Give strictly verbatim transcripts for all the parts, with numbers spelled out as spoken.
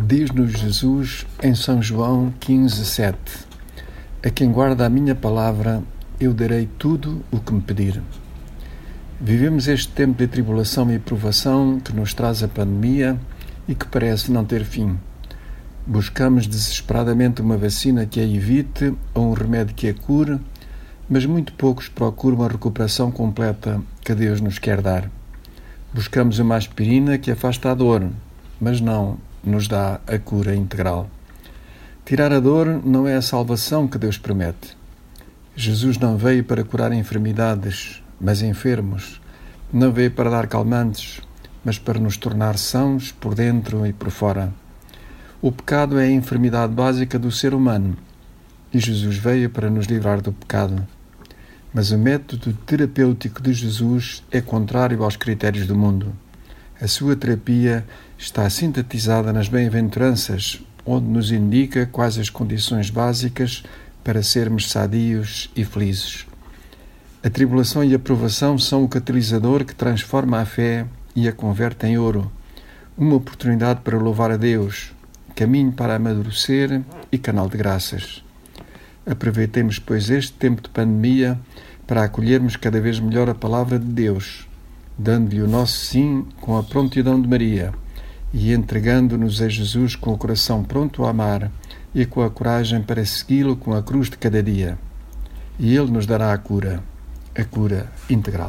Diz-nos Jesus em São João quinze, sete: A quem guarda a minha palavra, eu darei tudo o que me pedir. Vivemos este tempo de tribulação e provação que nos traz a pandemia e que parece não ter fim. Buscamos desesperadamente uma vacina que a evite ou um remédio que a cure, mas muito poucos procuram a recuperação completa que Deus nos quer dar. Buscamos uma aspirina que afasta a dor, mas não nos dá a cura integral. Tirar a dor não é a salvação que Deus promete. Jesus não veio para curar enfermidades, mas enfermos. Não veio para dar calmantes, mas para nos tornar sãos por dentro e por fora. O pecado é a enfermidade básica do ser humano e Jesus veio para nos livrar do pecado. Mas o método terapêutico de Jesus é contrário aos critérios do mundo. A sua terapia está sintetizada nas bem-aventuranças, onde nos indica quais as condições básicas para sermos sadios e felizes. A tribulação e a provação são o catalisador que transforma a fé e a converte em ouro. Uma oportunidade para louvar a Deus, caminho para amadurecer e canal de graças. Aproveitemos, pois, este tempo de pandemia para acolhermos cada vez melhor a palavra de Deus, dando-lhe o nosso sim com a prontidão de Maria e entregando-nos a Jesus com o coração pronto a amar e com a coragem para segui-lo com a cruz de cada dia. E Ele nos dará a cura, a cura integral.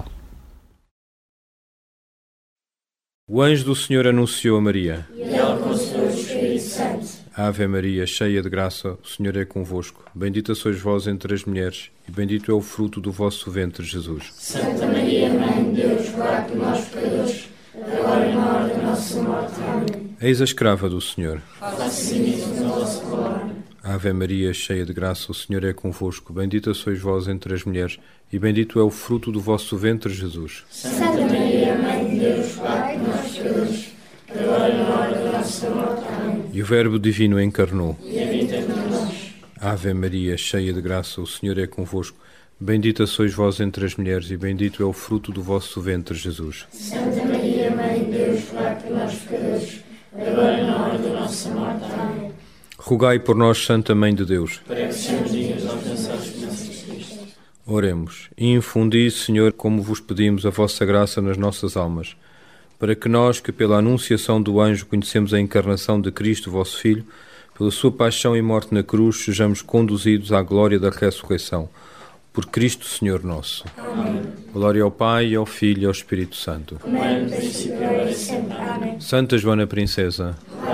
O anjo do Senhor anunciou a Maria. E ela concebeu o Espírito Santo. Ave Maria, cheia de graça, o Senhor é convosco. Bendita sois vós entre as mulheres, e bendito é o fruto do vosso ventre, Jesus. Santa Maria, Mãe de Deus, rogai por nós pecadores, agora e na hora da nossa morte. Amém. Eis a escrava do Senhor. Faça-se nisso na vossa palavra. Ave Maria, cheia de graça, o Senhor é convosco. Bendita sois vós entre as mulheres, e bendito é o fruto do vosso ventre, Jesus. Santa Maria, Mãe de Deus, rogai por nós pecadores, agora e na hora da nossa morte. Amém. E o Verbo Divino encarnou. E habita entre nós. Ave Maria, cheia de graça, o Senhor é convosco. Bendita sois vós entre as mulheres, e bendito é o fruto do vosso ventre, Jesus. Santa Maria, Mãe de Deus, rogai por nós pecadores, agora e na hora da nossa morte. Amém. Rogai por nós, Santa Mãe de Deus. Para que sejamos dignos de alcançar as bênçãos de Cristo. Oremos. E infundi, Senhor, como vos pedimos, a vossa graça nas nossas almas, para que nós, que pela anunciação do anjo conhecemos a encarnação de Cristo, vosso Filho, pela sua paixão e morte na cruz, sejamos conduzidos à glória da ressurreição. Por Cristo, Senhor nosso. Amém. Glória ao Pai, ao Filho e ao Espírito Santo. Como era no princípio, agora e sempre. Amém. Santa Joana Princesa,